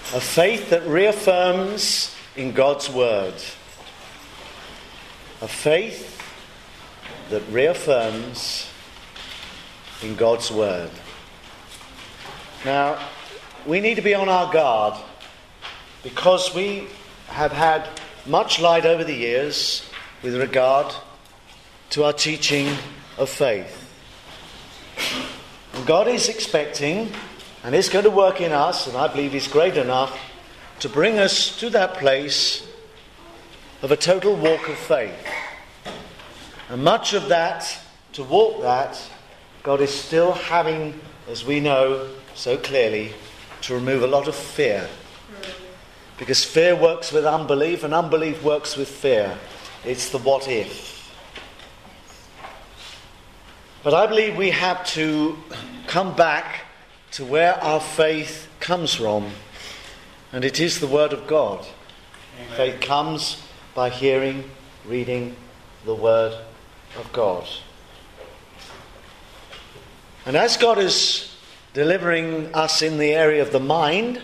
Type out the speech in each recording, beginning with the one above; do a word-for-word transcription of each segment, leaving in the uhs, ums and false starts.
A faith that reaffirms in God's word. A faith that reaffirms in God's word. Now, we need to be on our guard because we have had much light over the years with regard to our teaching of faith. And God is expecting and is going to work in us, and I believe He's great enough to bring us to that place of a total walk of faith. And much of that, to walk that, God is still having, as we know so clearly, to remove a lot of fear. Because fear works with unbelief, and unbelief works with fear. It's the what if. But I believe we have to come back to where our faith comes from, and it is the Word of God. Amen. Faith comes by hearing, reading the Word of God. And as God is delivering us in the area of the mind,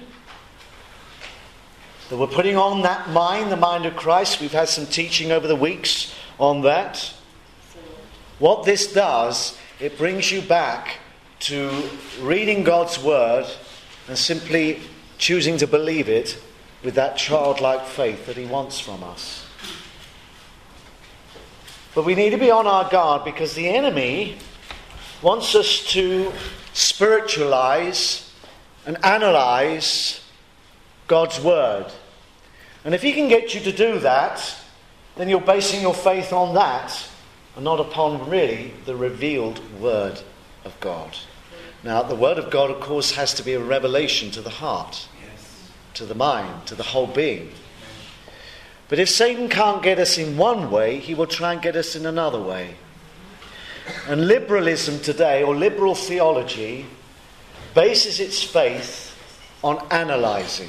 that we're putting on that mind, the mind of Christ. We've had some teaching over the weeks on that. What this does, it brings you back to reading God's word and simply choosing to believe it with that childlike faith that He wants from us. But we need to be on our guard because the enemy wants us to spiritualize and analyze God's word. And if he can get you to do that, then you're basing your faith on that and not upon really the revealed word of God. Now, the word of God, of course, has to be a revelation to the heart, yes, to the mind, to the whole being. But if Satan can't get us in one way, he will try and get us in another way. And liberalism today, or liberal theology, bases its faith on analysing.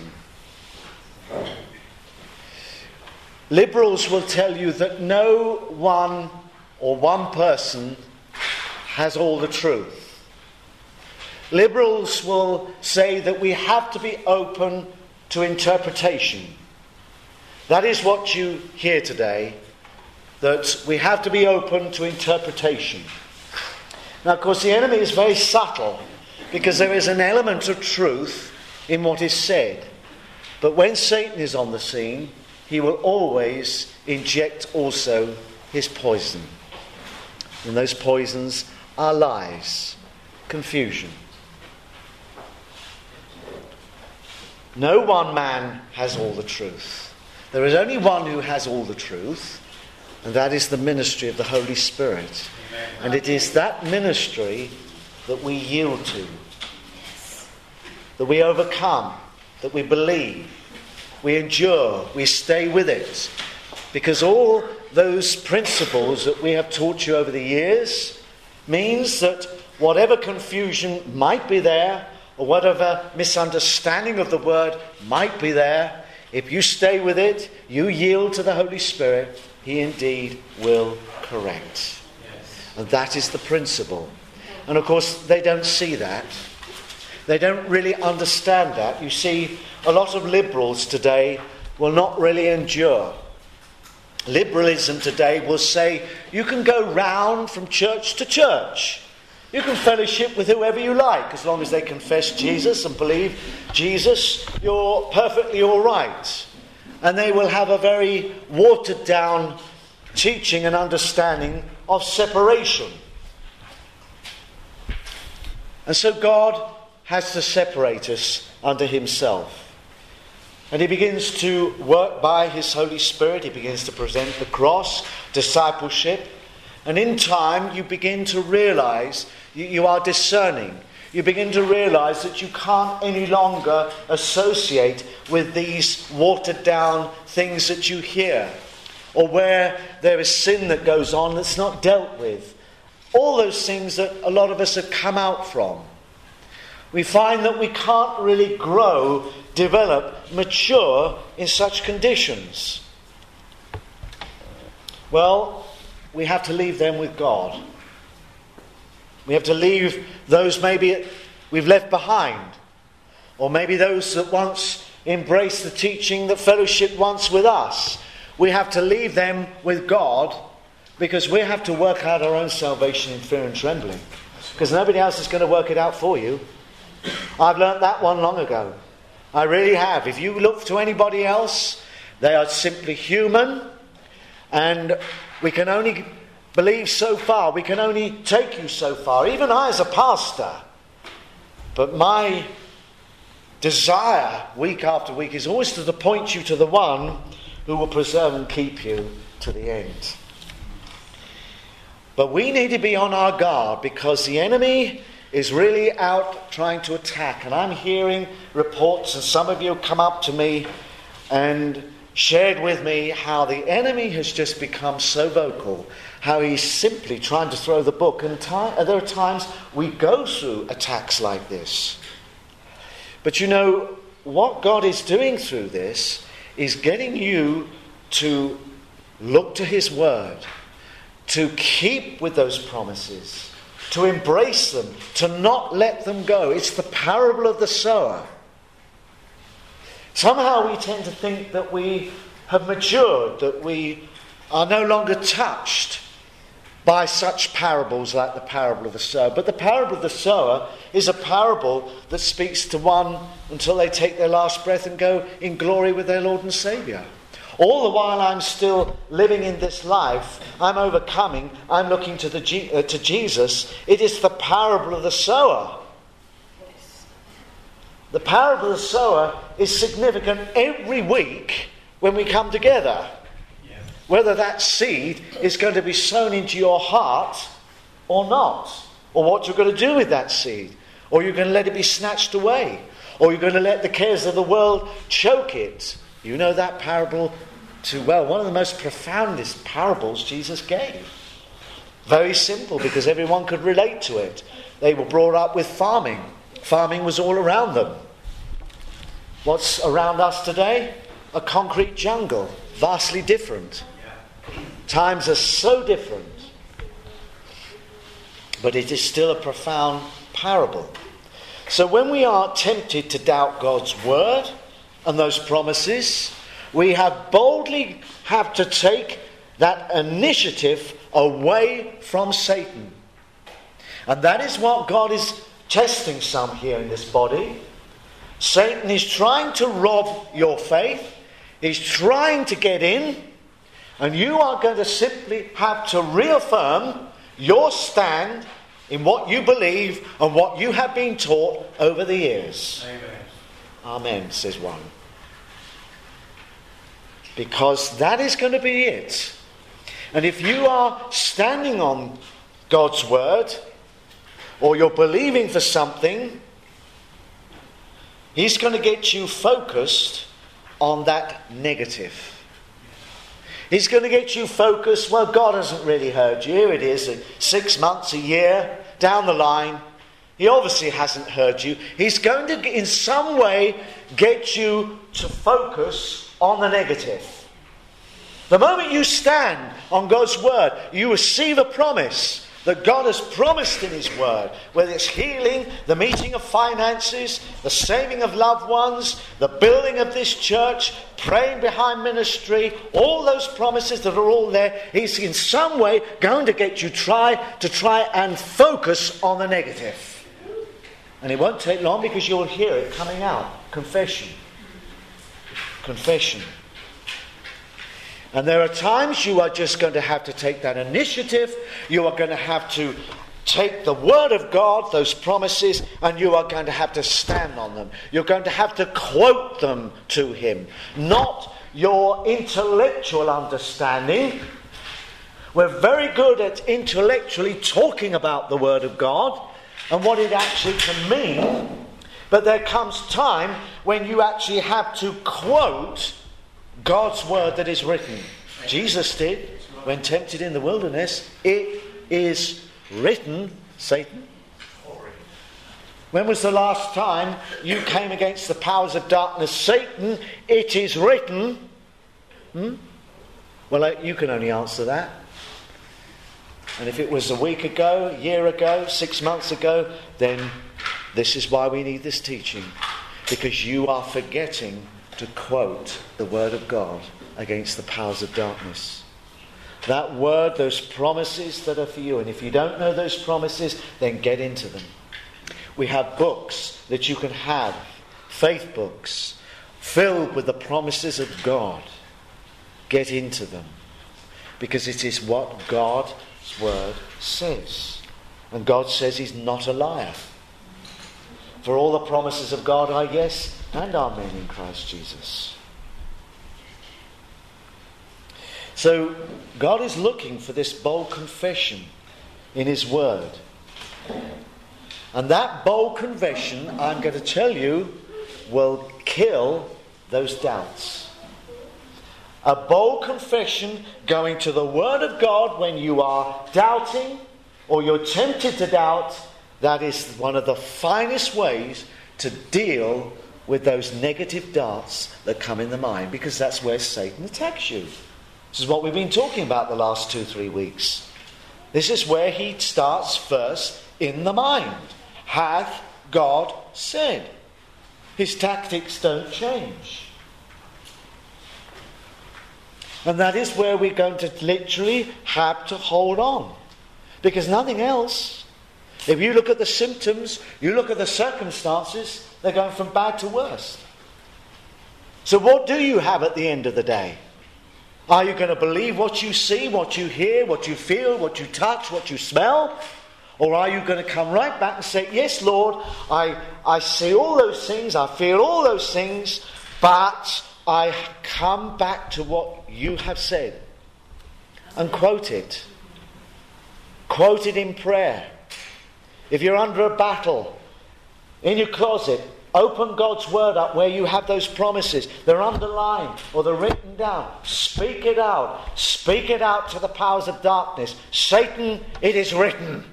Liberals will tell you that no one or one person has all the truth. Liberals will say that we have to be open to interpretation. That is what you hear today, that we have to be open to interpretation. Now, of course, the enemy is very subtle because there is an element of truth in what is said. But when Satan is on the scene, he will always inject also his poison. And those poisons are lies, confusion. No one man has all the truth. There is only one who has all the truth, and that is the ministry of the Holy Spirit. Amen. And it is that ministry that we yield to, that we overcome, that we believe, we endure, we stay with it. Because all those principles that we have taught you over the years means that whatever confusion might be there, or whatever misunderstanding of the word might be there, if you stay with it, you yield to the Holy Spirit, He indeed will correct. Yes. And that is the principle. And of course, they don't see that. They don't really understand that. You see, a lot of liberals today will not really endure. Liberalism today will say, you can go round from church to church. You can fellowship with whoever you like, as long as they confess Jesus and believe Jesus, you're perfectly all right. And they will have a very watered down teaching and understanding of separation. And so God has to separate us unto Himself. And He begins to work by His Holy Spirit. He begins to present the cross, discipleship. And in time, you begin to realize you, you are discerning. You begin to realize that you can't any longer associate with these watered down things that you hear, or where there is sin that goes on that's not dealt with. All those things that a lot of us have come out from. We find that we can't really grow, develop, mature in such conditions. Well, we have to leave them with God. We have to leave those maybe we've left behind, or maybe those that once embrace the teaching that fellowship wants with us. We have to leave them with God, because we have to work out our own salvation in fear and trembling. Because nobody else is going to work it out for you. I've learnt that one long ago. I really have. If you look to anybody else, they are simply human, and we can only believe so far. We can only take you so far. Even I as a pastor. But my desire week after week is always to point you to the one who will preserve and keep you to the end. But we need to be on our guard, because the enemy is really out trying to attack. And I'm hearing reports, and some of you come up to me and shared with me how the enemy has just become so vocal, how he's simply trying to throw the book. And time, there are times we go through attacks like this. But you know, what God is doing through this is getting you to look to his word, to keep with those promises, to embrace them, to not let them go. It's the parable of the sower. Somehow we tend to think that we have matured, that we are no longer touched by such parables like the parable of the sower. But the parable of the sower is a parable that speaks to one until they take their last breath and go in glory with their Lord and Saviour. All the while I'm still living in this life, I'm overcoming, I'm looking to the G- uh, to Jesus. It is the parable of the sower. The parable of the sower is significant every week when we come together. Yeah. Whether that seed is going to be sown into your heart or not. Or what you're going to do with that seed. Or you're going to let it be snatched away. Or you're going to let the cares of the world choke it. You know that parable too well. One of the most profoundest parables Jesus gave. Very simple, because everyone could relate to it. They were brought up with farming. Farming was all around them. What's around us today? A concrete jungle. Vastly different. Times are so different. But it is still a profound parable. So when we are tempted to doubt God's word and those promises, we have boldly have to take that initiative away from Satan. And that is what God is testing some here in this body. Satan is trying to rob your faith. He's trying to get in. And you are going to simply have to reaffirm your stand in what you believe and what you have been taught over the years. Amen. Amen, says one. Because that is going to be it. And if you are standing on God's word, or you're believing for something, he's going to get you focused on that negative. He's going to get you focused, well, God hasn't really heard you. Here it is, six months, a year, down the line. He obviously hasn't heard you. He's going to, in some way, get you to focus on the negative. The moment you stand on God's word, you receive a promise that God has promised in his word, whether it's healing, the meeting of finances, the saving of loved ones, the building of this church, praying behind ministry, all those promises that are all there. He's in some way going to get you try to try and focus on the negative. And it won't take long, because you'll hear it coming out. Confession. Confession. And there are times you are just going to have to take that initiative. You are going to have to take the word of God, those promises, and you are going to have to stand on them. You're going to have to quote them to him. Not your intellectual understanding. We're very good at intellectually talking about the word of God and what it actually can mean. But there comes time when you actually have to quote God's word that is written. Jesus did when tempted in the wilderness. It is written, Satan. When was the last time you came against the powers of darkness? Satan, it is written. Hmm? Well, you can only answer that. And if it was a week ago, a year ago, six months ago, then this is why we need this teaching. Because you are forgetting to quote the word of God against the powers of darkness. That word, those promises that are for you. And if you don't know those promises, then get into them. We have books that you can have, faith books, filled with the promises of God. Get into them. Because it is what God's word says. And God says he's not a liar. For all the promises of God are yes and amen in Christ Jesus. So God is looking for this bold confession in his word. And that bold confession, I'm going to tell you, will kill those doubts. A bold confession going to the word of God when you are doubting or you're tempted to doubt, that is one of the finest ways to deal with those negative darts that come in the mind, because that's where Satan attacks you. This is what we've been talking about the last two, three weeks. This is where he starts first in the mind. Hath God said? His tactics don't change. And that is where we're going to literally have to hold on. Because nothing else. If you look at the symptoms, you look at the circumstances, they're going from bad to worse. So what do you have at the end of the day? Are you going to believe what you see, what you hear, what you feel, what you touch, what you smell? Or are you going to come right back and say, yes, Lord, I, I see all those things, I feel all those things, but I come back to what you have said. And quote it. Quote it in prayer. If you're under a battle, in your closet, open God's word up where you have those promises. They're underlined or they're written down. Speak it out. Speak it out to the powers of darkness. Satan, it is written.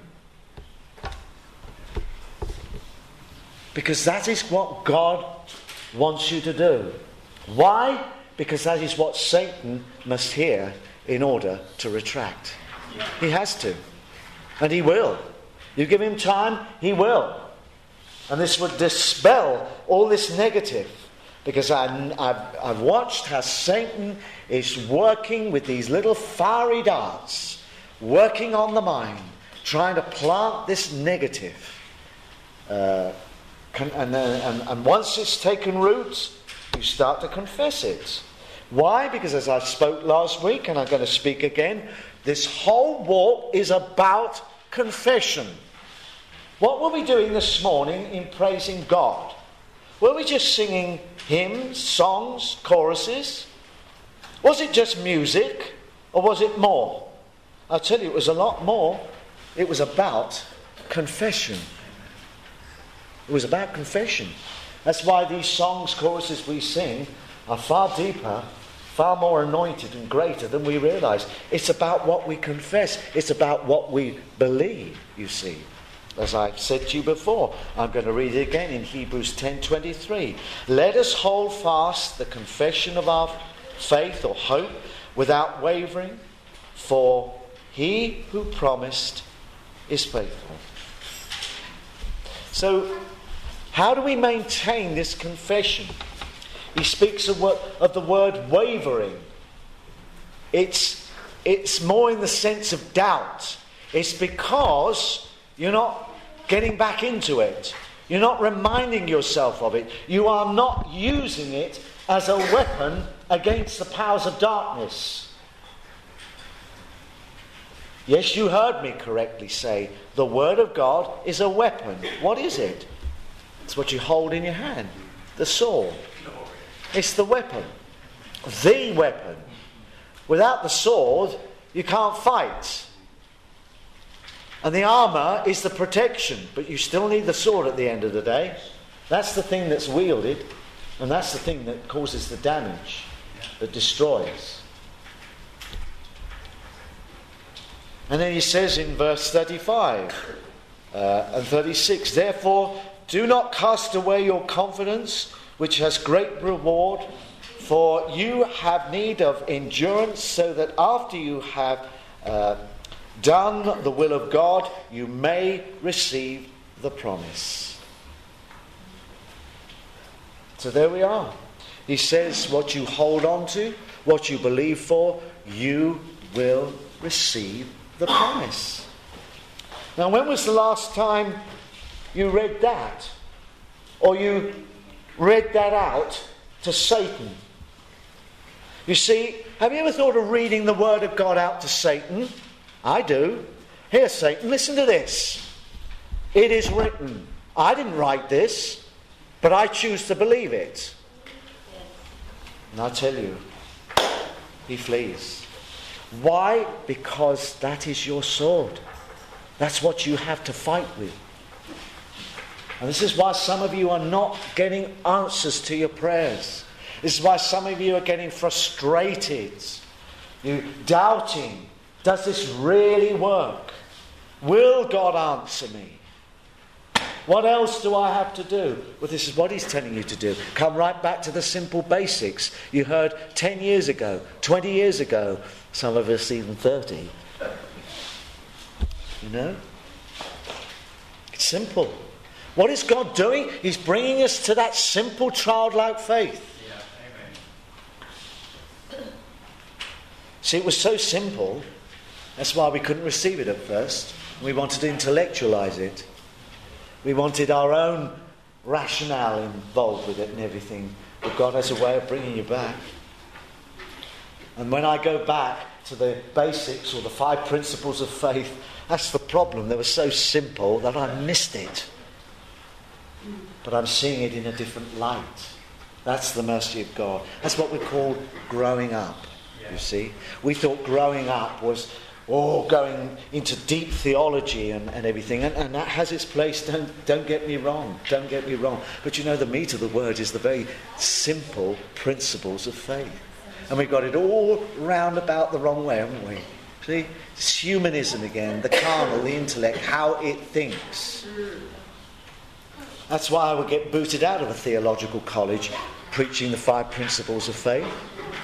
Because that is what God wants you to do. Why? Because that is what Satan must hear in order to retract. He has to. And he will. You give him time, he will. And this would dispel all this negative. Because I, I've, I've watched how Satan is working with these little fiery darts, working on the mind, trying to plant this negative. Uh, and, and, and once it's taken root, you start to confess it. Why? Because as I spoke last week, and I'm going to speak again, this whole walk is about confession. What were we doing this morning in praising God? Were we just singing hymns, songs, choruses? Was it just music? Or was it more? I'll tell you, it was a lot more. It was about confession. It was about confession. That's why these songs, choruses we sing are far deeper, far more anointed and greater than we realise. It's about what we confess. It's about what we believe, you see. As I've said to you before, I'm going to read it again in Hebrews ten twenty-three. Let us hold fast the confession of our faith or hope without wavering, for he who promised is faithful. So, how do we maintain this confession? He speaks of, what, of the word wavering. It's, it's more in the sense of doubt. It's because you're not getting back into it. You're not reminding yourself of it. You are not using it as a weapon against the powers of darkness. Yes, you heard me correctly say, the Word of God is a weapon. What is it? It's what you hold in your hand. The sword. It's the weapon. The weapon. Without the sword, you can't fight. And the armour is the protection, but you still need the sword at the end of the day. That's the thing that's wielded, and that's the thing that causes the damage, that destroys. And then he says in verse thirty-five uh, and thirty-six, therefore do not cast away your confidence, which has great reward, for you have need of endurance, so that after you have uh, done the will of God, you may receive the promise. So there we are. He says what you hold on to, what you believe for, you will receive the promise. Now, when was the last time you read that? Or you read that out to Satan? You see, have you ever thought of reading the Word of God out to Satan? I do. Here, Satan, listen to this. It is written. I didn't write this, but I choose to believe it. And I tell you, he flees. Why? Because that is your sword. That's what you have to fight with. And this is why some of you are not getting answers to your prayers. This is why some of you are getting frustrated. You're doubting, does this really work? Will God answer me? What else do I have to do? Well, this is what he's telling you to do. Come right back to the simple basics you heard ten years ago, twenty years ago, some of us even thirty. You know? It's simple. What is God doing? He's bringing us to that simple childlike faith. Yeah, amen. See, it was so simple, that's why we couldn't receive it at first. We wanted to intellectualize it. We wanted our own rationale involved with it and everything. But God has a way of bringing you back. And when I go back to the basics or the five principles of faith, that's the problem. They were so simple that I missed it. But I'm seeing it in a different light. That's the mercy of God. That's what we call growing up, you see. We thought growing up was oh, going into deep theology and, and everything. And, and that has its place. Don't, don't get me wrong. Don't get me wrong. But you know, the meat of the word is the very simple principles of faith. And we've got it all round about the wrong way, haven't we? See? It's humanism again. The carnal, the intellect, how it thinks. That's why I would get booted out of a theological college preaching the five principles of faith.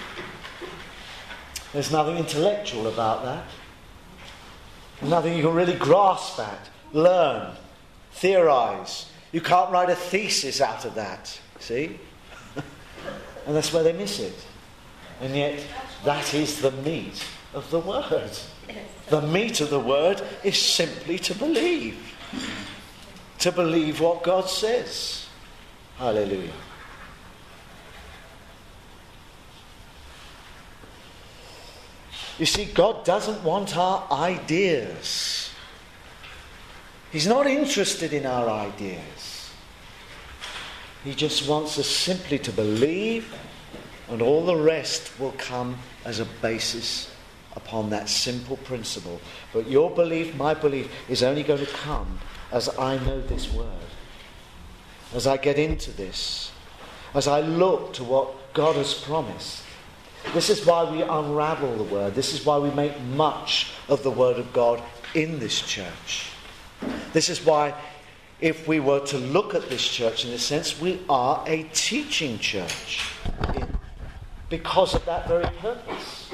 There's nothing intellectual about that. Nothing you can really grasp at, learn, theorize. You can't write a thesis out of that, see? And that's where they miss it. And yet, that is the meat of the word. The meat of the word is simply to believe. To believe what God says. Hallelujah. You see, God doesn't want our ideas. He's not interested in our ideas. He just wants us simply to believe, and all the rest will come as a basis upon that simple principle. But your belief, my belief, is only going to come as I know this word. As I get into this. As I look to what God has promised. This is why we unravel the word. This is why we make much of the word of God in this church. This is why, if we were to look at this church in a sense, we are a teaching church. In, because of that very purpose.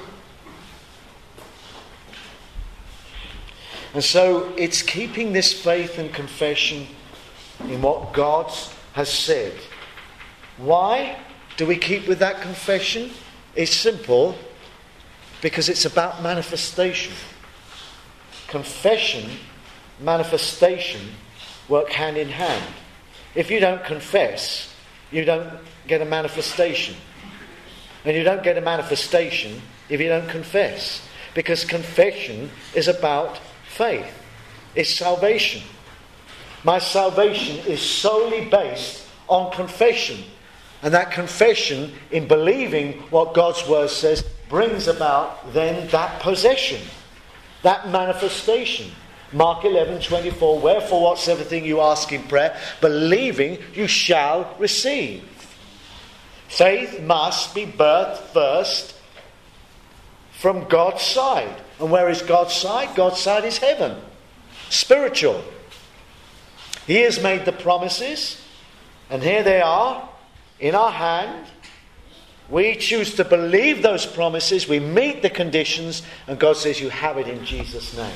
And so it's keeping this faith and confession in what God has said. Why do we keep with that confession? It's simple, because it's about manifestation. Confession, manifestation work hand in hand. If you don't confess, you don't get a manifestation. And you don't get a manifestation if you don't confess. Because confession is about faith. It's salvation. My salvation is solely based on confession. And that confession, in believing what God's word says, brings about then that possession, that manifestation. Mark eleven twenty-four, wherefore whatsoever thing you ask in prayer, believing you shall receive. Faith must be birthed first from God's side. And where is God's side? God's side is heaven. Spiritual. He has made the promises, and here they are. In our hand, we choose to believe those promises, we meet the conditions, and God says you have it in Jesus' name.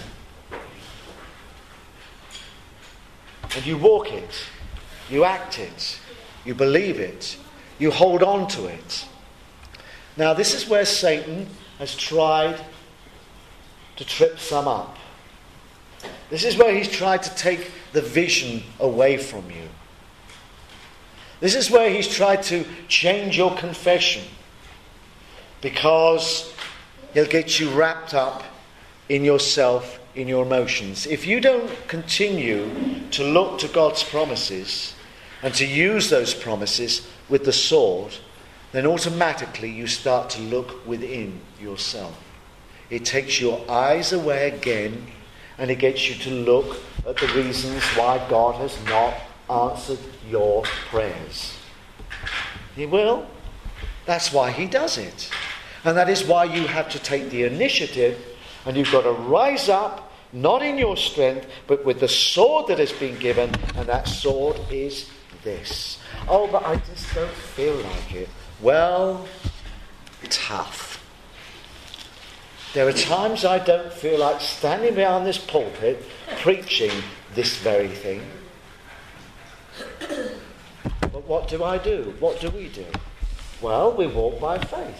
And you walk it, you act it, you believe it, You hold on to it. Now, this is where Satan has tried to trip some up. This is where he's tried to take the vision away from you. This is where he's tried to change your confession, because he'll get you wrapped up in yourself, in your emotions. If you don't continue to look to God's promises and to use those promises with the sword, then automatically you start to look within yourself. It takes your eyes away again, and it gets you to look at the reasons why God has not answered your prayers. He will. That's why he does it. And that is why you have to take the initiative, and you've got to rise up, not in your strength, but with the sword that has been given, and that sword is this. Oh, but I just don't feel like it. Well, tough. There are times I don't feel like standing behind this pulpit preaching this very thing. But what do I do? What do we do? Well, we walk by faith.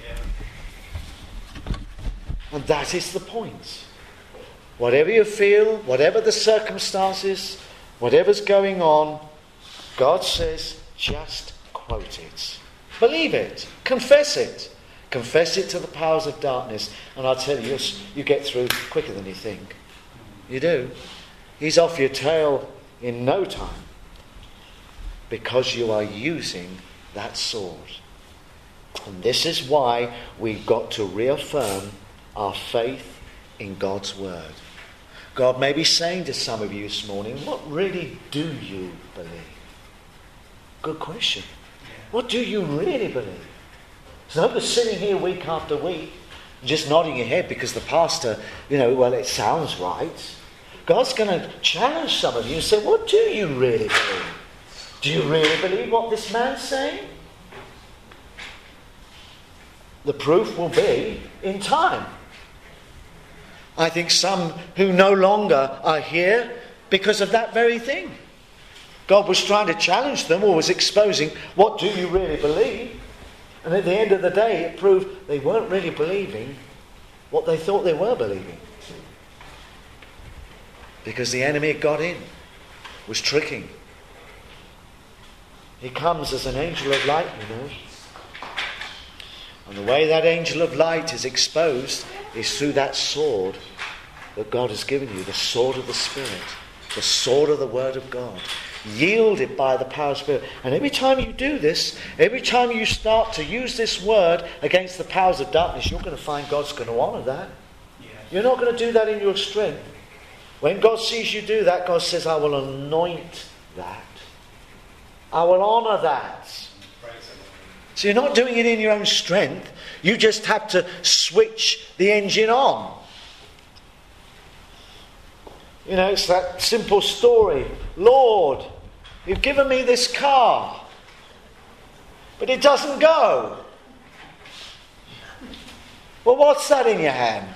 And that is the point. Whatever you feel, whatever the circumstances, whatever's going on, God says, just quote it. Believe it. Confess it. Confess it to the powers of darkness. And I'll tell you, you get through quicker than you think. You do. He's off your tail in no time, because you are using that sword. And this is why we've got to reaffirm our faith in God's word. God may be saying to some of you this morning, what really do you believe? Good question. What do you really believe? It's no good sitting here week after week just nodding your head because the pastor, you know, well, it sounds right. God's going to challenge some of you and say, what do you really believe? Do you really believe what this man's saying? The proof will be in time. I think some who no longer are here because of that very thing. God was trying to challenge them, or was exposing, what do you really believe? And at the end of the day, it proved they weren't really believing what they thought they were believing. Because the enemy had got in, was tricking. He comes as an angel of light, you know. And the way that angel of light is exposed is through that sword that God has given you, the sword of the Spirit, the sword of the Word of God, yielded by the power of the Spirit. And every time you do this, every time you start to use this word against the powers of darkness, you're going to find God's going to honour that. Yes. You're not going to do that in your strength. When God sees you do that, God says, I will anoint that. I will honour that. So you're not doing it in your own strength. You just have to switch the engine on. You know, it's that simple story. Lord, you've given me this car, but it doesn't go. Well, what's that in your hand?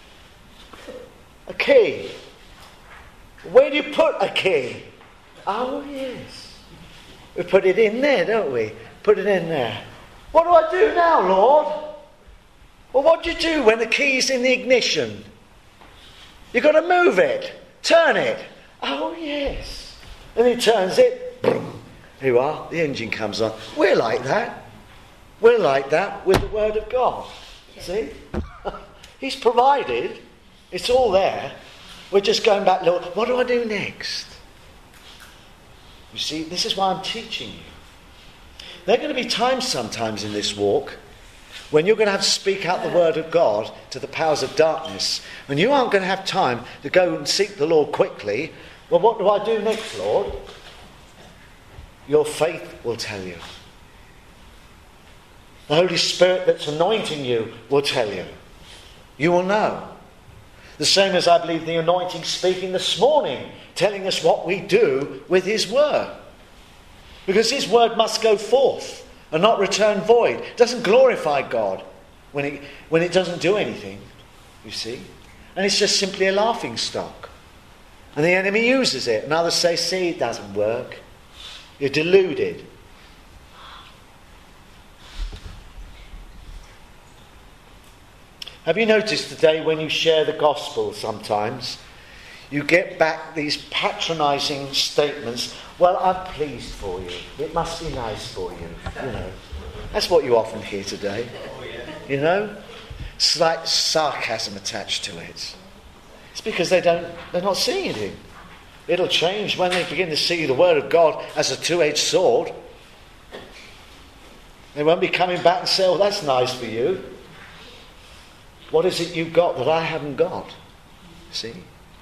A key. Where do you put a key? Oh, yes. We put it in there, don't we? Put it in there. What do I do now, Lord? Well, what do you do when the key's in the ignition? You've got to move it. Turn it. Oh, yes. And he turns it. Boom. Here you are. The engine comes on. We're like that. We're like that with the Word of God. See? He's provided. It's all there. We're just going back, Lord, what do I do next? You see, this is why I'm teaching you. There are going to be times sometimes in this walk when you're going to have to speak out the word of God to the powers of darkness, and you aren't going to have time to go and seek the Lord quickly. Well, what do I do next, Lord? Your faith will tell you. The Holy Spirit that's anointing you will tell you. You will know. The same as I believe the anointing speaking this morning, telling us what we do with his word. Because his word must go forth and not return void. It doesn't glorify God when it, when it doesn't do anything, you see. And it's just simply a laughing stock. And the enemy uses it. And others say, see, it doesn't work. You're deluded. Have you noticed today when you share the gospel sometimes, you get back these patronising statements, well, I'm pleased for you. It must be nice for you. You know, that's what you often hear today. You know? Slight sarcasm attached to it. It's because they don't, they're not seeing it. It'll change when they begin to see the Word of God as a two-edged sword. They won't be coming back and say, oh, that's nice for you. What is it you've got that I haven't got? See?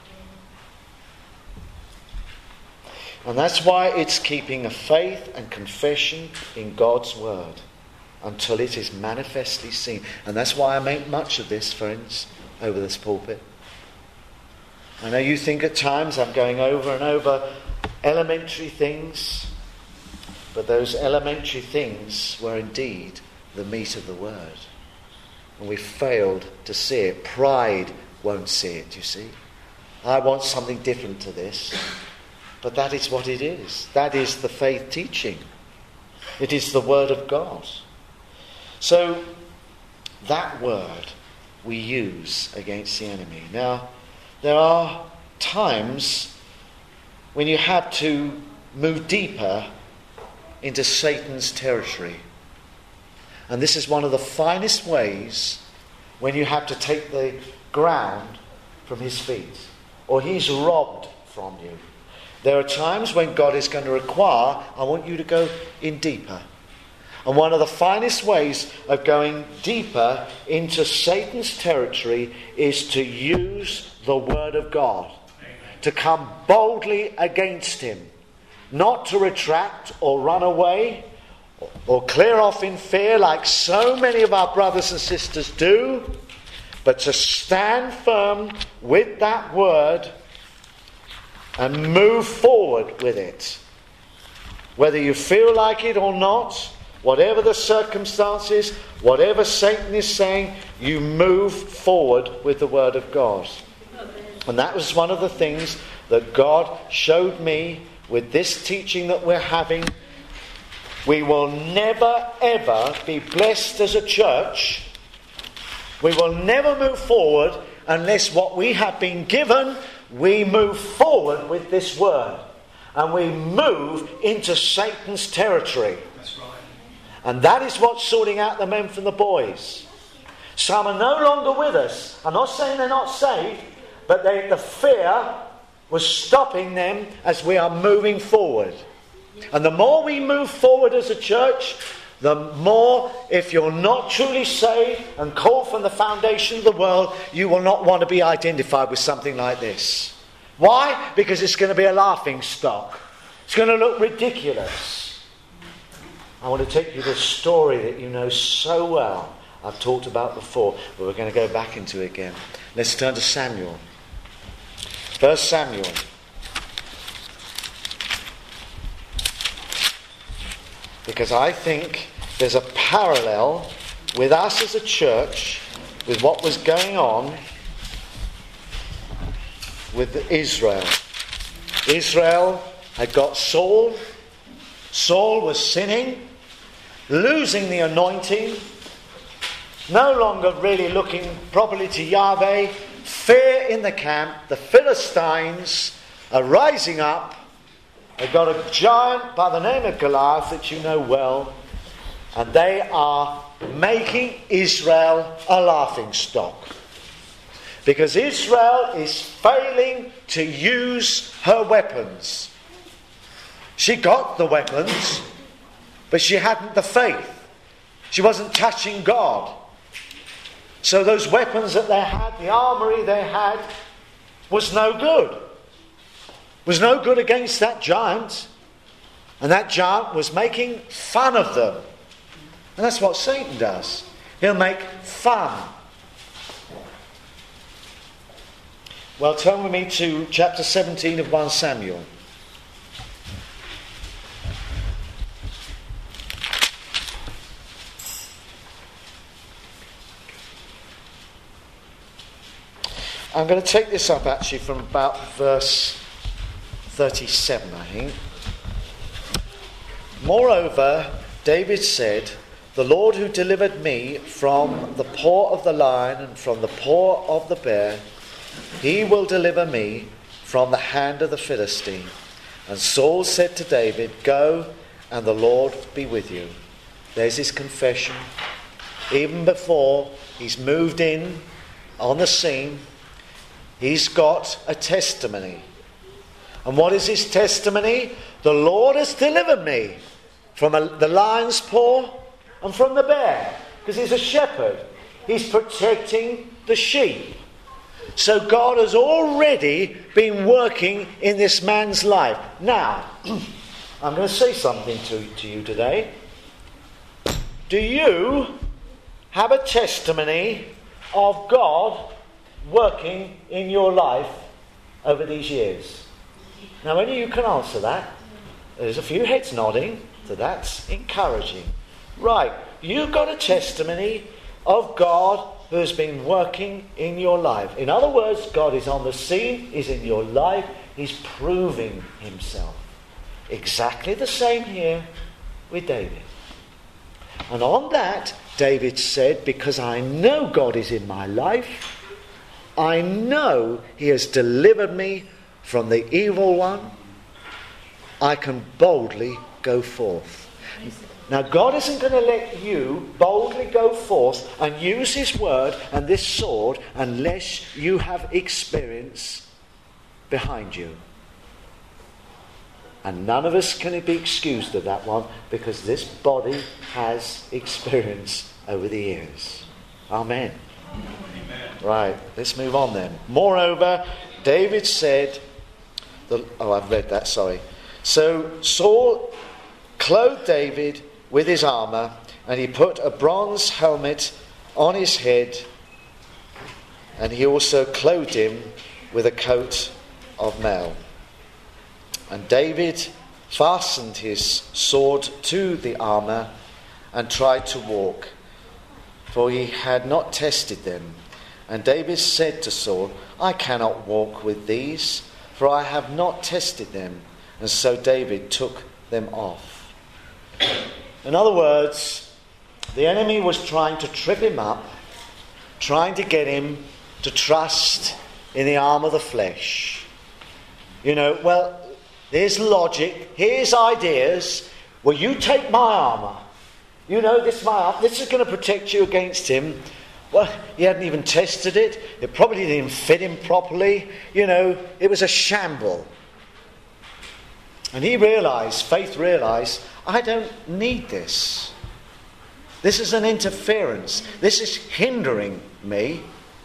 And that's why it's keeping a faith and confession in God's Word until it is manifestly seen. And that's why I make much of this, friends, over this pulpit. I know you think at times I'm going over and over elementary things, but those elementary things were indeed the meat of the Word. And we failed to see it. Pride won't see it, you see. I want something different to this. But that is what it is. That is the faith teaching. It is the Word of God. So, that word we use against the enemy. Now, there are times when you have to move deeper into Satan's territory. And this is one of the finest ways when you have to take the ground from his feet, or he's robbed from you. There are times when God is going to require, I want you to go in deeper. And one of the finest ways of going deeper into Satan's territory is to use the Word of God. Amen. To come boldly against him. Not to retract or run away or clear off in fear like so many of our brothers and sisters do, but to stand firm with that Word and move forward with it. Whether you feel like it or not, whatever the circumstances, whatever Satan is saying, you move forward with the Word of God. And that was one of the things that God showed me with this teaching that we're having. We will never ever be blessed as a church. We will never move forward unless what we have been given, we move forward with this Word. And we move into Satan's territory. That's right. And that is what's sorting out the men from the boys. Some are no longer with us. I'm not saying they're not saved, but they, the fear was stopping them as we are moving forward. And the more we move forward as a church, the more, if you're not truly saved and called from the foundation of the world, you will not want to be identified with something like this. Why? Because it's going to be a laughing stock. It's going to look ridiculous. I want to take you to a story that you know so well. I've talked about before, but we're going to go back into it again. Let's turn to Samuel. First Samuel. Because I think there's a parallel with us as a church, with what was going on with Israel. Israel had got Saul. Saul was sinning, losing the anointing, no longer really looking properly to Yahweh. Fear in the camp. The Philistines are rising up. They've got a giant by the name of Goliath that you know well, and they are making Israel a laughing stock. Because Israel is failing to use her weapons. She got the weapons, but she hadn't the faith. She wasn't touching God. So those weapons that they had, the armory they had, was no good. Was no good against that giant. And that giant was making fun of them. And that's what Satan does. He'll make fun. Well, turn with me to chapter seventeen of First Samuel. I'm going to take this up actually from about verse thirty-seven, I think. Moreover, David said, The Lord who delivered me from the paw of the lion and from the paw of the bear, he will deliver me from the hand of the Philistine. And Saul said to David, go, and the Lord be with you. There's his confession. Even before he's moved in on the scene, he's got a testimony. And what is his testimony? The Lord has delivered me from a, the lion's paw and from the bear. Because he's a shepherd. He's protecting the sheep. So God has already been working in this man's life. Now, I'm going to say something to, to you today. Do you have a testimony of God working in your life over these years? Now, only you can answer that. There's a few heads nodding, so that's encouraging. Right, you've got a testimony of God who has been working in your life. In other words, God is on the scene, He's in your life, He's proving Himself. Exactly the same here with David. And on that, David said, because I know God is in my life, I know He has delivered me from the evil one, I can boldly go forth. Now, God isn't going to let you boldly go forth and use His word and this sword unless you have experience behind you. And none of us can be excused of that one, because this body has experience over the years. Amen. Amen. Right, let's move on then. Moreover, David said, the, oh, I've read that, sorry. So Saul clothed David with his armour, and he put a bronze helmet on his head, and he also clothed him with a coat of mail. And David fastened his sword to the armour and tried to walk, for he had not tested them. And David said to Saul, I cannot walk with these, for I have not tested them. And so David took them off. In other words, the enemy was trying to trip him up, trying to get him to trust in the arm of the flesh. You know, well, there's logic, here's ideas. Well, you take my armour. You know, this is my armour. This is going to protect you against him. Well, he hadn't even tested it. It probably didn't even fit him properly. You know, it was a shamble. And he realised, Faith realised, I don't need this. This is an interference. This is hindering me.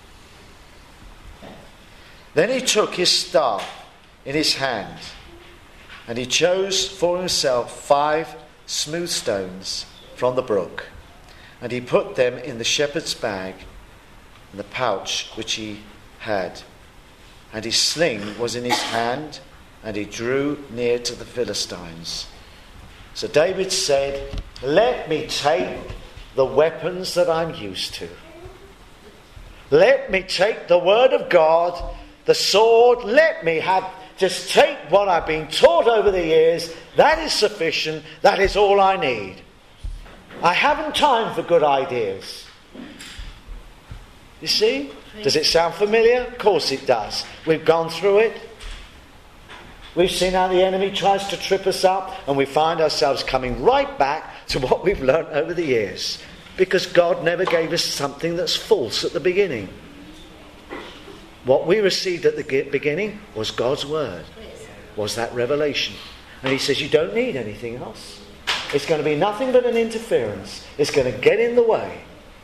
Then he took his staff in his hand, and he chose for himself five smooth stones from the brook, and he put them in the shepherd's bag, in the pouch which he had. And his sling was in his hand, and he drew near to the Philistines. So David said, let me take the weapons that I'm used to. Let me take the word of God, the sword. Let me have just take what I've been taught over the years. That is sufficient. That is all I need. I haven't time for good ideas. You see? Does it sound familiar? Of course it does. We've gone through it. We've seen how the enemy tries to trip us up, and we find ourselves coming right back to what we've learnt over the years. Because God never gave us something that's false at the beginning. What we received at the beginning was God's word, was that revelation. And he says, you don't need anything else. It's going to be nothing but an interference. It's going to get in the way.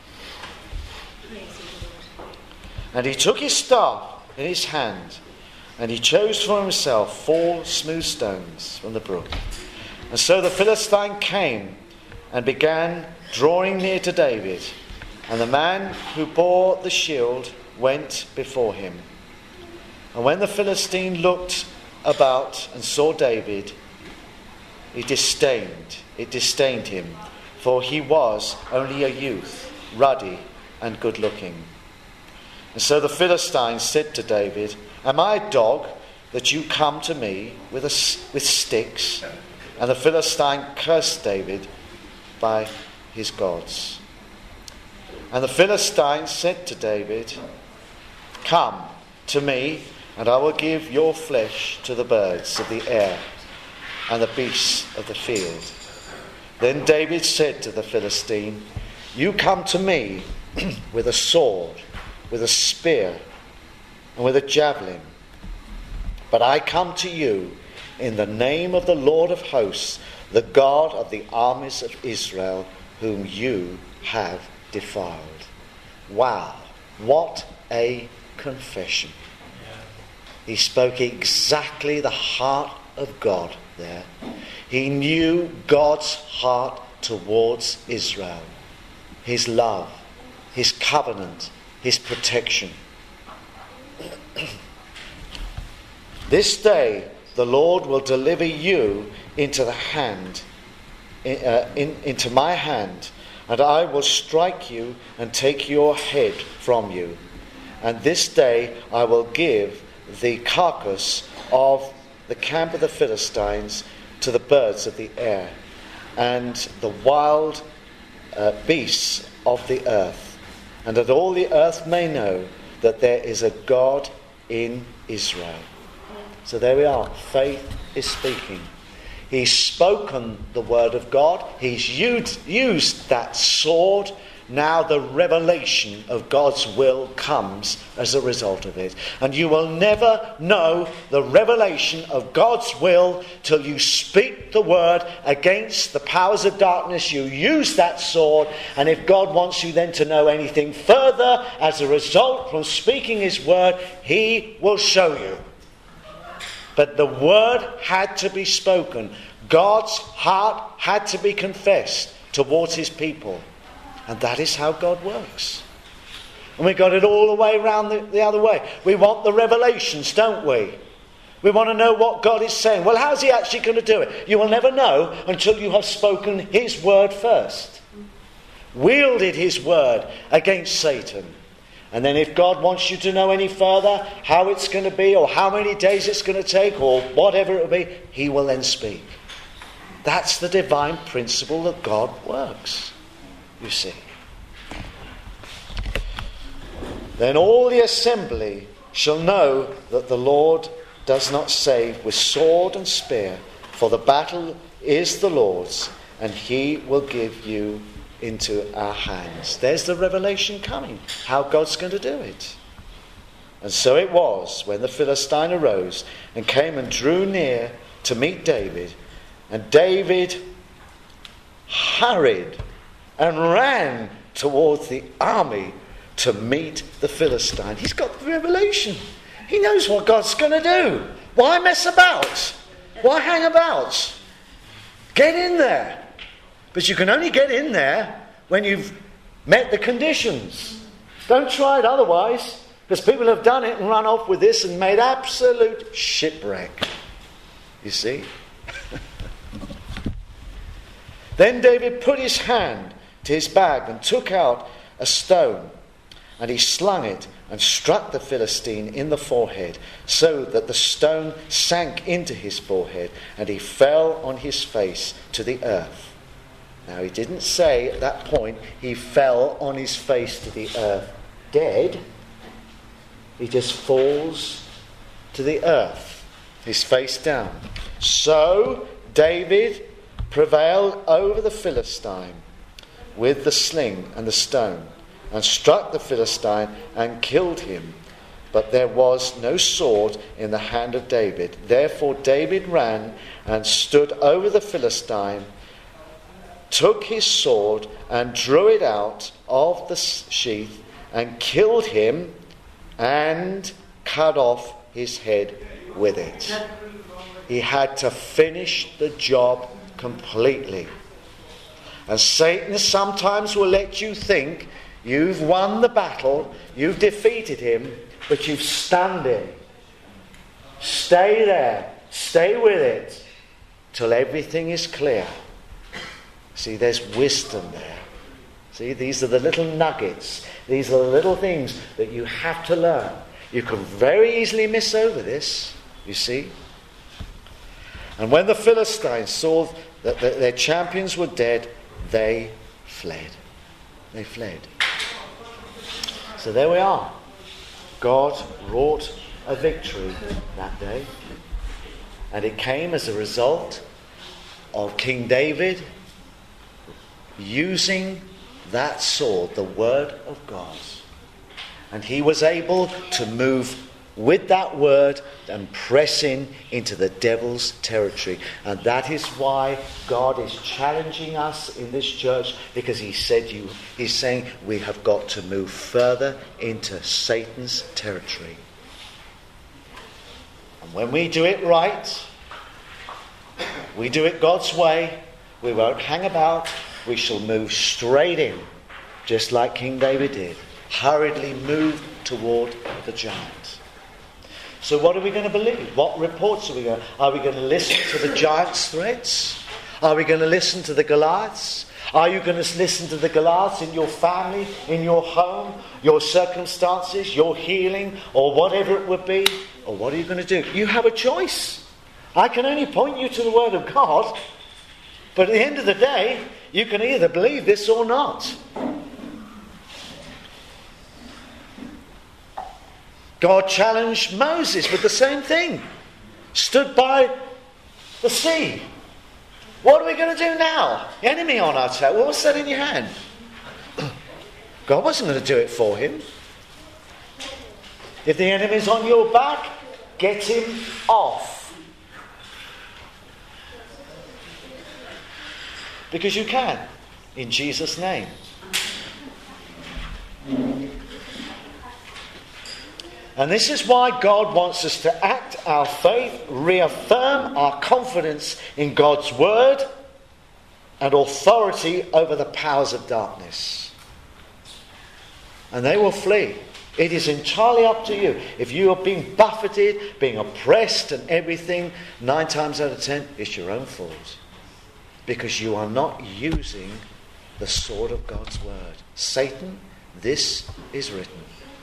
And he took his staff in his hand, and he chose for himself four smooth stones from the brook. And so the Philistine came and began drawing near to David. And the man who bore the shield went before him. And when the Philistine looked about and saw David, he disdained, it disdained him, for he was only a youth, ruddy and good looking. And so the Philistine said to David, am I a dog that you come to me with, a, with sticks? And the Philistine cursed David by his gods. And the Philistines said to David, "Come to me, and I will give your flesh to the birds of the air and the beasts of the field." Then David said to the Philistine, "You come to me with a sword, with a spear, and with a javelin. But I come to you in the name of the Lord of hosts, the God of the armies of Israel, whom you have defiled." Wow, what a confession. He spoke exactly the heart of God there. He knew God's heart towards Israel. His love, his covenant, his protection. "This day the Lord will deliver you into the hand, uh, in, into my hand, and I will strike you and take your head from you. And this day I will give the carcass of the camp of the Philistines to the birds of the air and the wild uh, beasts of the earth, and that all the earth may know that there is a God in Israel." So there we are. Faith is speaking. He's spoken the word of God. He's used, used that sword. Now the revelation of God's will comes as a result of it. And you will never know the revelation of God's will till you speak the word against the powers of darkness. You use that sword. And if God wants you then to know anything further as a result from speaking his word, he will show you. But the word had to be spoken. God's heart had to be confessed towards his people. And that is how God works. And we got it all the way around the, the other way. We want the revelations, don't we? We want to know what God is saying. Well, how's he actually going to do it? You will never know until you have spoken his word first. Wielded his word against Satan. And then if God wants you to know any further how it's going to be, or how many days it's going to take, or whatever it will be, he will then speak. That's the divine principle that God works, you see. "Then all the assembly shall know that the Lord does not save with sword and spear, for the battle is the Lord's, and he will give you into our hands." There's the revelation coming, how God's going to do it. "And so it was, when the Philistine arose and came and drew near to meet David, and David hurried and ran towards the army to meet the Philistine." He's got the revelation. He knows what God's going to do. Why mess about? Why hang about? Get in there. But you can only get in there when you've met the conditions. Don't try it otherwise, because people have done it and run off with this and made absolute shipwreck. You see? Then David put his hand to his bag and took out a stone, and he slung it and struck the Philistine in the forehead, so that the stone sank into his forehead, and he fell on his face to the earth. Now he didn't say at that point he fell on his face to the earth dead. He just falls to the earth, his face down. So David prevailed over the Philistine with the sling and the stone, and struck the Philistine and killed him. But there was no sword in the hand of David. Therefore David ran and stood over the Philistine, took his sword and drew it out of the sheath, and killed him and cut off his head with it. He had to finish the job completely. And Satan sometimes will let you think you've won the battle, you've defeated him, but you've stunned him. Stay there, stay with it, till everything is clear. See, there's wisdom there. See, these are the little nuggets. These are the little things that you have to learn. You can very easily miss over this, you see. And when the Philistines saw that their champions were dead, they fled. They fled. So there we are. God wrought a victory that day. And it came as a result of King David using that sword, the word of God. And he was able to move with that word and press in into the devil's territory. And that is why God is challenging us in this church, because he said you he's saying we have got to move further into Satan's territory. And when we do it right, we do it God's way, we won't hang about, we shall move straight in, just like King David did. Hurriedly moved toward the giant. So what are we going to believe? What reports are we going to... Are we going to listen to the giant's threats? Are we going to listen to the Goliaths? Are you going to listen to the Goliaths in your family, in your home, your circumstances, your healing, or whatever it would be? Or what are you going to do? You have a choice. I can only point you to the Word of God, but at the end of the day, you can either believe this or not. God challenged Moses with the same thing. Stood by the sea. What are we going to do now? The enemy on our tail. Well, what's that in your hand? God wasn't going to do it for him. If the enemy's on your back, get him off. Because you can, in Jesus' name. And this is why God wants us to act our faith, reaffirm our confidence in God's word and authority over the powers of darkness. And they will flee. It is entirely up to you. If you are being buffeted, being oppressed and everything, nine times out of ten, it's your own fault. Because you are not using the sword of God's word. Satan, this is written.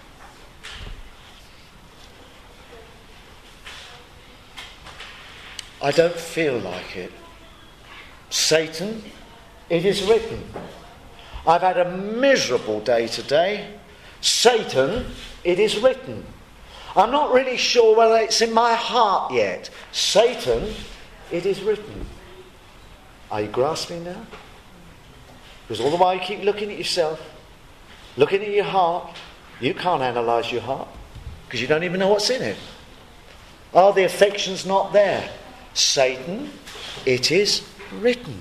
I don't feel like it. Satan, it is written. I've had a miserable day today. Satan, it is written. I'm not really sure whether it's in my heart yet. Satan, it is written. Are you grasping now? Because all the while you keep looking at yourself, looking at your heart, you can't analyse your heart because you don't even know what's in it. Are the affections not there? Satan, it is written.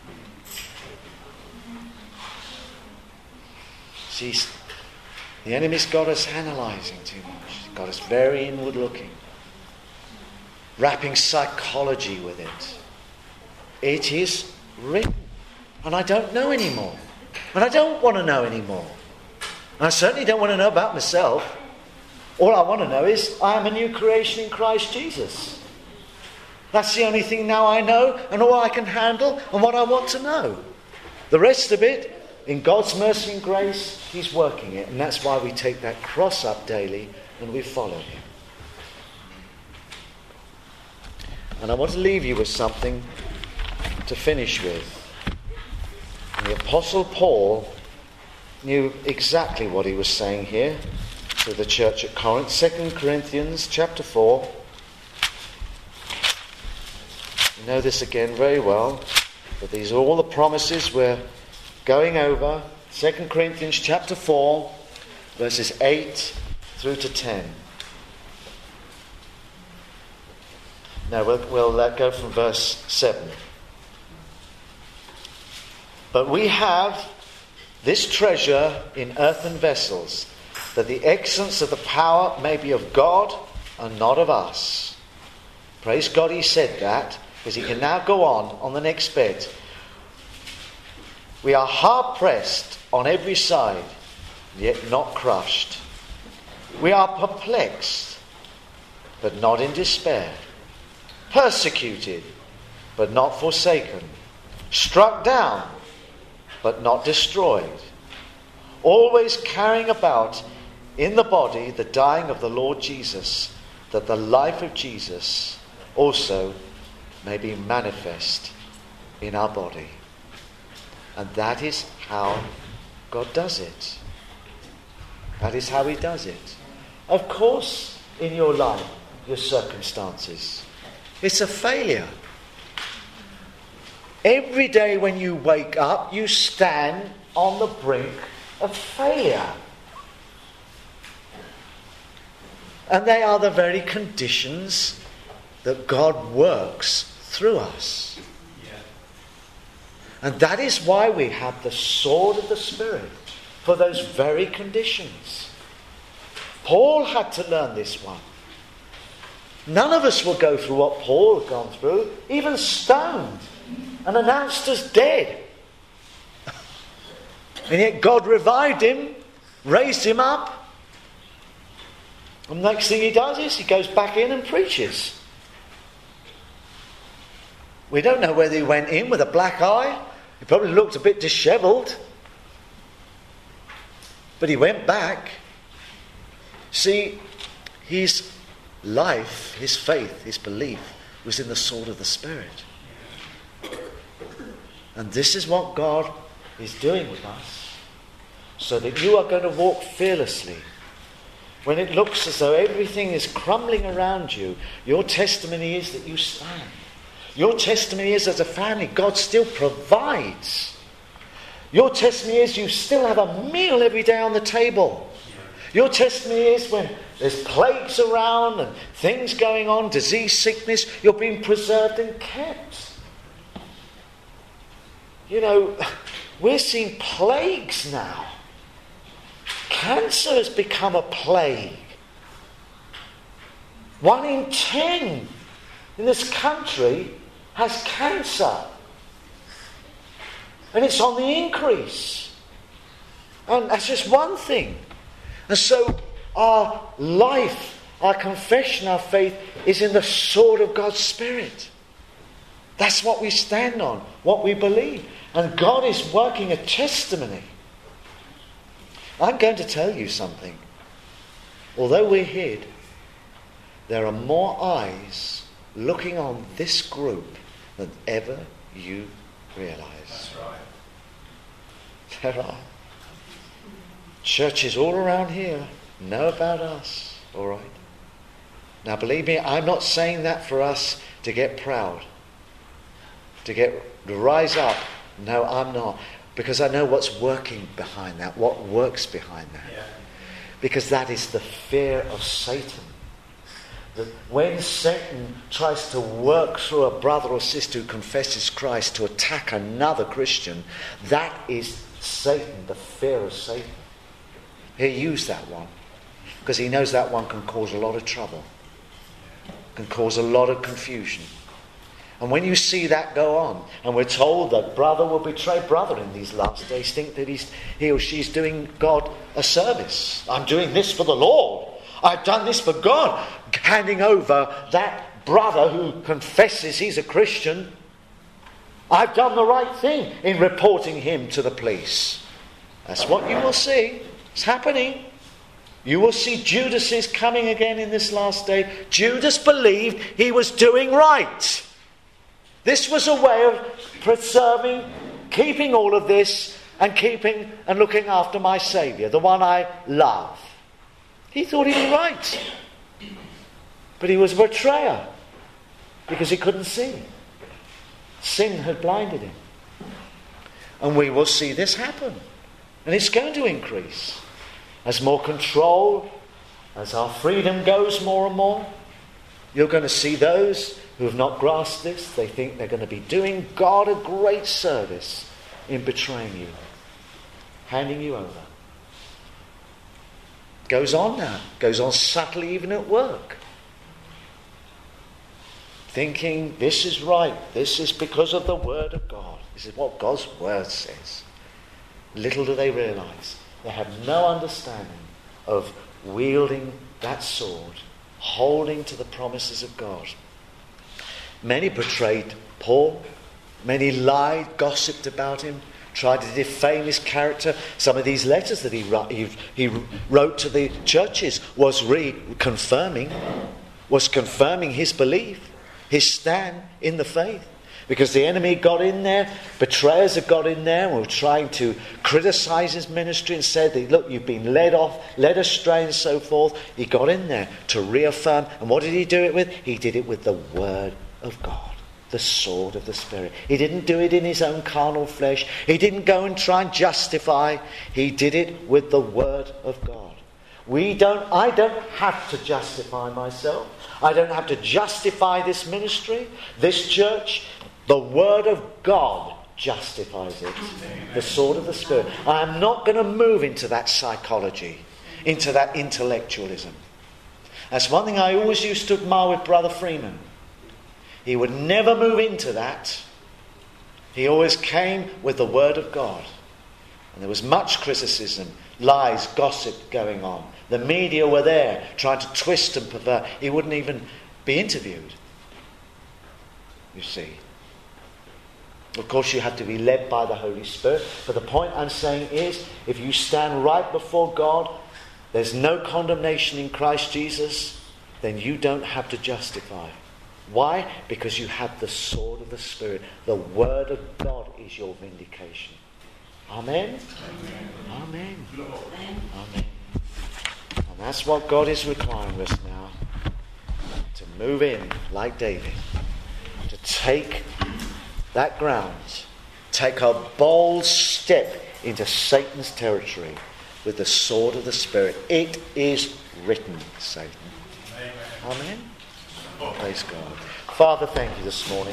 See, the enemy's got us analysing too much. He's got us very inward looking. Wrapping psychology with it. It is written. And I don't know anymore. And I don't want to know anymore. And I certainly don't want to know about myself. All I want to know is I am a new creation in Christ Jesus. That's the only thing now I know and all I can handle and what I want to know. The rest of it, in God's mercy and grace, He's working it. And that's why we take that cross up daily and we follow Him. And I want to leave you with something to finish with. The Apostle Paul knew exactly what he was saying here to the church at Corinth. Second Corinthians chapter four. You know this again very well, but these are all the promises we're going over. Second Corinthians chapter four, verses eight through to ten. No, we'll, we'll let go from verse seven. But we have this treasure in earthen vessels, that the excellence of the power may be of God and not of us. Praise God he said that, because he can now go on on the next bit. We are hard pressed on every side, yet not crushed. We are perplexed, but not in despair. Persecuted, but not forsaken. Struck down, but not destroyed. Always carrying about in the body the dying of the Lord Jesus, that the life of Jesus also may be manifest in our body. And that is how God does it. That is how he does it. Of course, in your life, your circumstances, it's a failure. Every day when you wake up, you stand on the brink of failure. And they are the very conditions that God works through us. And that is why we have the sword of the Spirit, for those very conditions. Paul had to learn this one. None of us will go through what Paul had gone through, even stoned and announced as dead. And yet God revived him, raised him up. And the next thing he does is he goes back in and preaches. We don't know whether he went in with a black eye. He probably looked a bit dishevelled. But he went back. See, his life, his faith, his belief was in the sword of the Spirit. And this is what God is doing with us, so that you are going to walk fearlessly. When it looks as though everything is crumbling around you, your testimony is that you stand. Your testimony is, as a family, God still provides. Your testimony is you still have a meal every day on the table. Your testimony is when there's plagues around and things going on, disease, sickness, you're being preserved and kept. You know, we're seeing plagues now. Cancer has become a plague. One in ten in this country has cancer. And it's on the increase. And that's just one thing. And so our life, our confession, our faith is in the sword of God's Spirit. That's what we stand on, what we believe. And God is working a testimony. I'm going to tell you something. Although we're hid, there are more eyes looking on this group than ever you realise. That's right. There are. Churches all around here know about us, all right? Now believe me, I'm not saying that for us to get proud, to get to rise up. No, I'm not. Because I know what's working behind that, what works behind that. Yeah. Because that is the fear of Satan. That when Satan tries to work through a brother or sister who confesses Christ to attack another Christian, that is Satan, the fear of Satan. He'll use that one. Because he knows that one can cause a lot of trouble. Can cause a lot of confusion. And when you see that go on, and we're told that brother will betray brother in these last days, think that he's, he or she's doing God a service. I'm doing this for the Lord. I've done this for God. Handing over that brother who confesses he's a Christian. I've done the right thing in reporting him to the police. That's what you will see. It's happening. You will see Judases coming again in this last day. Judas believed he was doing right. This was a way of preserving, keeping all of this, and keeping and looking after my Saviour, the one I love. He thought he was right. But he was a betrayer because he couldn't see. Sin had blinded him. And we will see this happen. And it's going to increase. As more control, as our freedom goes more and more, you're going to see those who have not grasped this. They think they're going to be doing God a great service in betraying you, handing you over. Goes on now. Goes on subtly even at work. Thinking this is right. This is because of the Word of God. This is what God's Word says. Little do they realise. They have no understanding of wielding that sword, holding to the promises of God. Many betrayed Paul. Many lied, gossiped about him, tried to defame his character. Some of these letters that he wrote, he, he wrote to the churches was reconfirming, was confirming his belief, his stand in the faith. Because the enemy got in there, betrayers have got in there and were trying to criticize his ministry and said, that, look, you've been led off, led astray and so forth. He got in there to reaffirm. And what did he do it with? He did it with the word of God, the sword of the Spirit. He didn't do it in his own carnal flesh. He didn't go and try and justify. He did it with the word of God. We don't, I don't have to justify myself. I don't have to justify this ministry, this church. The word of God justifies it. Amen. The sword of the Spirit. I am not going to move into that psychology, into that intellectualism. That's one thing I always used to admire with Brother Freeman. He would never move into that. He always came with the word of God. And there was much criticism, lies, gossip going on. The media were there trying to twist and pervert. He wouldn't even be interviewed. You see. Of course, you have to be led by the Holy Spirit. But the point I'm saying is, if you stand right before God, there's no condemnation in Christ Jesus, then you don't have to justify. Why? Because you have the sword of the Spirit. The word of God is your vindication. Amen? Amen. Amen. Amen. And that's what God is requiring us now. To move in like David. To take that ground, take a bold step into Satan's territory with the sword of the Spirit. It is written, Satan. Amen. Amen. Praise God. Father, thank you this morning.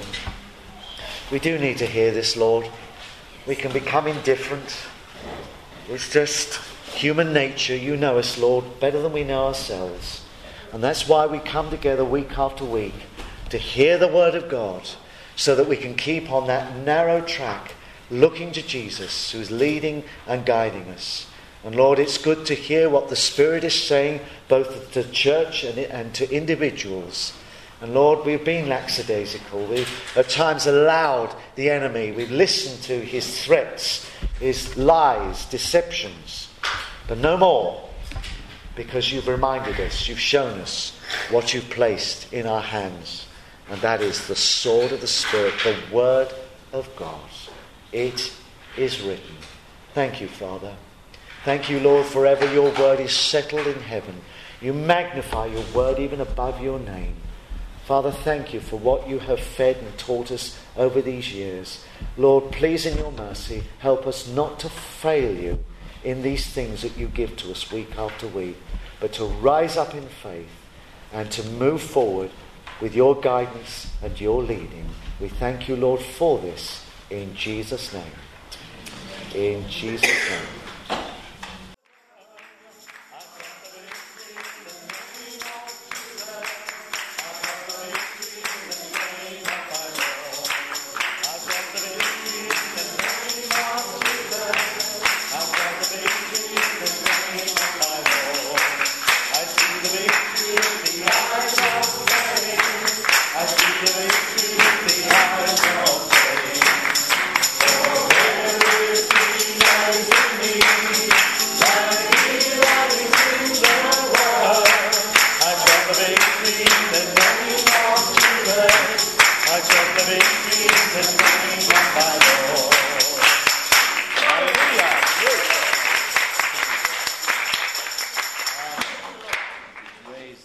We do need to hear this, Lord. We can become indifferent. It's just human nature. You know us, Lord, better than we know ourselves. And that's why we come together week after week to hear the word of God, so that we can keep on that narrow track, looking to Jesus, who's leading and guiding us. And Lord, it's good to hear what the Spirit is saying, both to the church and, and to individuals. And Lord, we've been lackadaisical. We've at times allowed the enemy. We've listened to his threats, his lies, deceptions. But no more, because you've reminded us, you've shown us what you've placed in our hands. And that is the sword of the Spirit, the word of God. It is written. Thank you, Father. Thank you, Lord, forever your word is settled in heaven. You magnify your word even above your name. Father, thank you for what you have fed and taught us over these years. Lord, please in your mercy, help us not to fail you in these things that you give to us week after week, but to rise up in faith and to move forward with your guidance and your leading. We thank you, Lord, for this in Jesus' name. In Jesus' name.